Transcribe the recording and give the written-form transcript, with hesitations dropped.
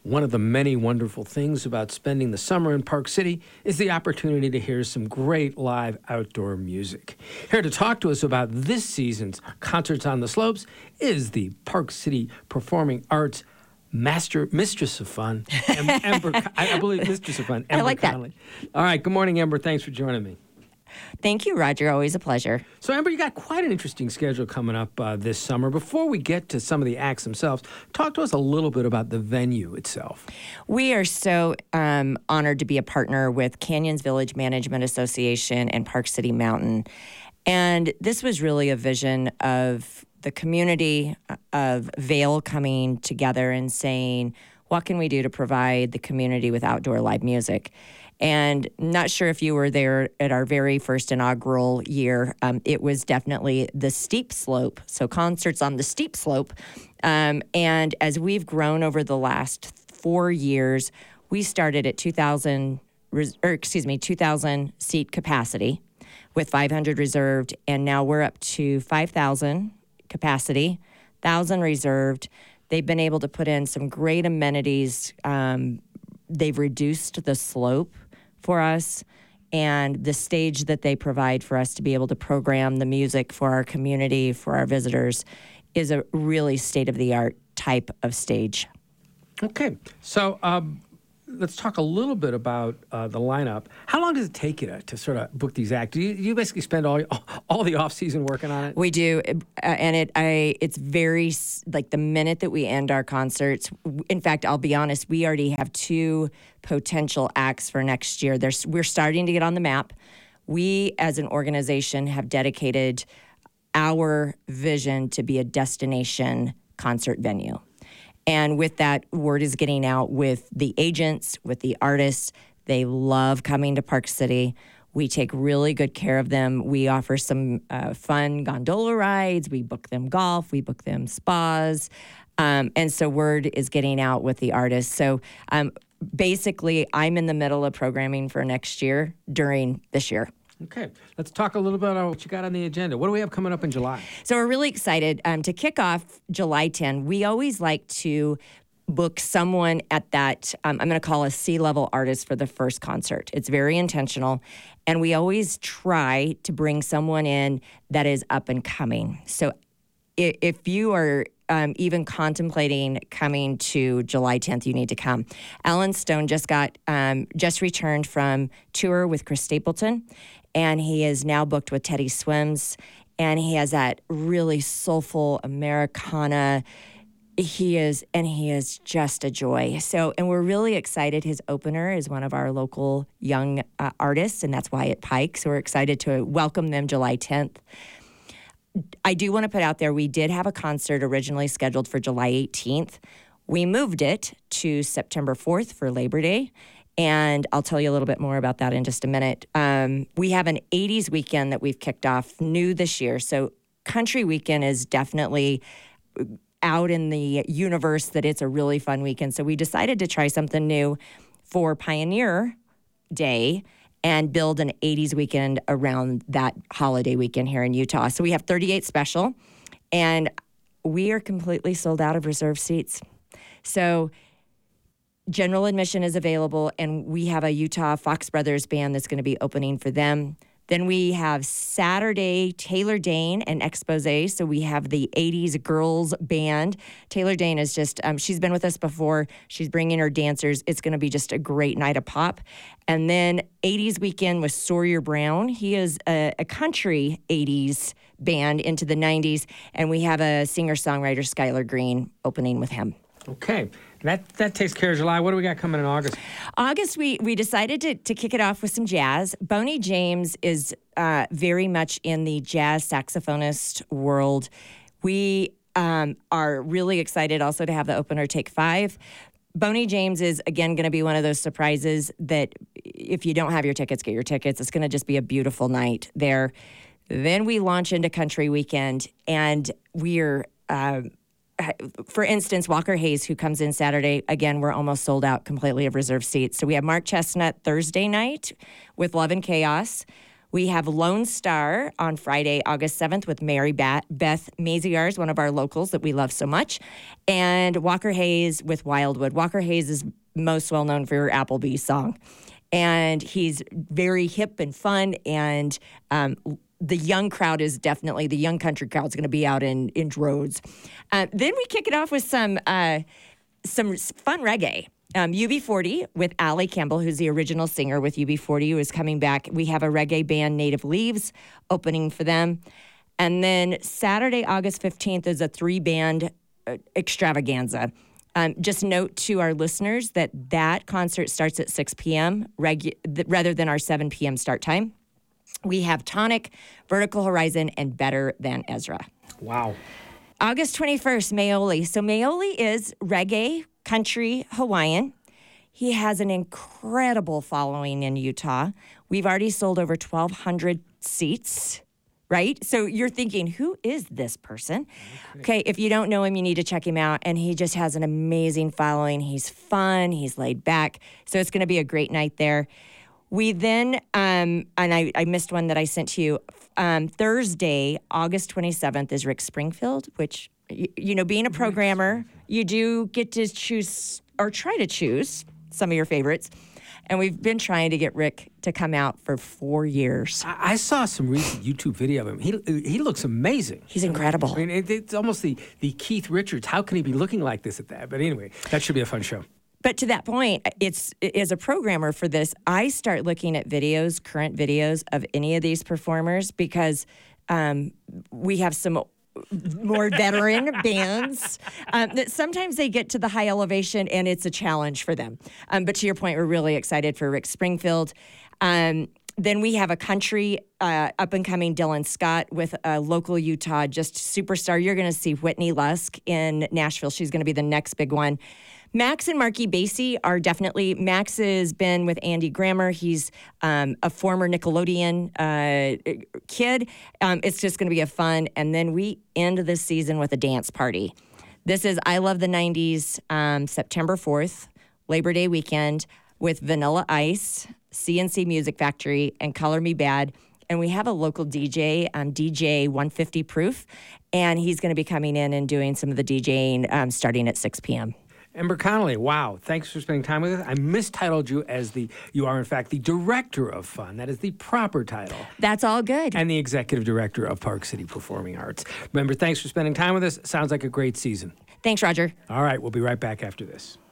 One of the many wonderful things about spending the summer in Park City is the opportunity to hear some great live outdoor music. Here to talk to us about this season's Concerts on the Slopes is the Park City Performing Arts Mistress of Fun, Ember. I believe Mistress of Fun, Ember I like Connolly. All right, good morning, Ember. Thanks for joining me. Thank you, Roger. Always a pleasure. So, Ember, you got quite an interesting schedule coming up this summer. Before we get to some of the acts themselves, talk to us a little bit about the venue itself. We are so honored to be a partner with Canyons Village Management Association and Park City Mountain. And this was really a vision of the community of Vail coming together and saying, what can we do to provide the community with outdoor live music? And not sure if you were there at our very first inaugural year. It was definitely the steep slope, so concerts on the steep slope. And as we've grown over the last 4 years, we started at 2,000 seat capacity with 500 reserved, and now we're up to 5,000 capacity, 1,000 reserved. They've been able to put in some great amenities. They've reduced the slope for us, and the stage that they provide for us to be able to program the music for our community, for our visitors, is a really state-of-the-art type of stage. Okay, so let's talk a little bit about the lineup. How long does it take you to sort of book these acts? Do you basically spend all the off-season working on it? We do, and it's very, like the minute that we end our concerts, in fact, I'll be honest, we already have 2 potential acts for next year. We're starting to get on the map. We, as an organization, have dedicated our vision to be a destination concert venue. And with that, word is getting out with the agents, with the artists. They love coming to Park City. We take really good care of them. We offer some fun gondola rides. We book them golf. We book them spas. And so word is getting out with the artists. So basically, I'm in the middle of programming for next year during this year. Okay, let's talk a little bit about what you got on the agenda. What do we have coming up in July? So we're really excited to kick off July 10. We always like to book someone at that, I'm going to call a C-level artist for the first concert. It's very intentional, and we always try to bring someone in that is up and coming. So if you are even contemplating coming to July 10th, you need to come. Alan Stone just returned from tour with Chris Stapleton, and he is now booked with Teddy Swims, and he has that really soulful Americana. He is just a joy. So, and we're really excited. His opener is one of our local young artists, and that's Wyatt Pike. So we're excited to welcome them July 10th. I do want to put out there, we did have a concert originally scheduled for July 18th. We moved it to September 4th for Labor Day, and I'll tell you a little bit more about that in just a minute. We have an 80s weekend that we've kicked off new this year. So Country Weekend is definitely out in the universe that it's a really fun weekend. So we decided to try something new for Pioneer Day and build an 80s weekend around that holiday weekend here in Utah. So we have 38 special, and we are completely sold out of reserved seats. So general admission is available, and we have a Utah Fox Brothers band that's going to be opening for them. Then we have Saturday, Taylor Dane and Expose. So we have the 80s girls band. Taylor Dane is just, she's been with us before. She's bringing her dancers. It's going to be just a great night of pop. And then 80s weekend with Sawyer Brown. He is a country 80s band into the 90s. And we have a singer-songwriter, Skylar Green, opening with him. Okay. That takes care of July. What do we got coming in August? August, we decided to kick it off with some jazz. Boney James is very much in the jazz saxophonist world. We are really excited also to have the opener Take 5. Boney James is, again, going to be one of those surprises that if you don't have your tickets, get your tickets. It's going to just be a beautiful night there. Then we launch into Country Weekend, and we're... for instance, Walker Hayes, who comes in Saturday, again, we're almost sold out completely of reserved seats. So we have Mark Chestnut Thursday night with Love and Chaos. We have Lone Star on Friday, August 7th with Mary Beth Maziarz, one of our locals that we love so much, and Walker Hayes with Wildwood. Walker Hayes is most well known for your Applebee's song, and he's very hip and fun, and the young crowd is definitely, the young country crowd is going to be out in droves. Then we kick it off with some fun reggae. UB40 with Allie Campbell, who's the original singer with UB40, who is coming back. We have a reggae band, Native Leaves, opening for them. And then Saturday, August 15th, is a 3-band extravaganza. Just note to our listeners that concert starts at 6 p.m. Rather than our 7 p.m. start time. We have Tonic, Vertical Horizon, and Better Than Ezra. Wow. August 21st, Maoli. So Maoli is reggae, country, Hawaiian. He has an incredible following in Utah. We've already sold over 1,200 seats, right? So you're thinking, who is this person? Okay, if you don't know him, you need to check him out. And he just has an amazing following. He's fun. He's laid back. So it's going to be a great night there. We then, and I missed one that I sent to you, Thursday, August 27th is Rick Springfield, which, you know, being a programmer, you do get to choose or try to choose some of your favorites. And we've been trying to get Rick to come out for 4 years. I saw some recent YouTube video of him. He looks amazing. He's incredible. I mean, it's almost the Keith Richards. How can he be looking like this at that? But anyway, that should be a fun show. But to that point, as a programmer for this, I start looking at videos, current videos of any of these performers, because we have some more veteran bands that sometimes they get to the high elevation and it's a challenge for them. But to your point, we're really excited for Rick Springfield. Then we have a country up-and-coming Dylan Scott with a local Utah just superstar. You're going to see Whitney Lusk in Nashville. She's going to be the next big one. Max and Marky Basie are definitely, Max has been with Andy Grammer. He's a former Nickelodeon kid. It's just going to be a fun. And then we end this season with a dance party. This is I Love the 90s, September 4th, Labor Day weekend, with Vanilla Ice, CNC Music Factory, and Color Me Bad. And we have a local DJ, DJ 150 Proof, and he's going to be coming in and doing some of the DJing starting at 6 p.m. Ember Connolly, wow, thanks for spending time with us. I mistitled you as you are in fact the Director of Fun. That is the proper title. That's all good. And the Executive Director of Park City Performing Arts. Remember, thanks for spending time with us. Sounds like a great season. Thanks, Roger. All right, we'll be right back after this.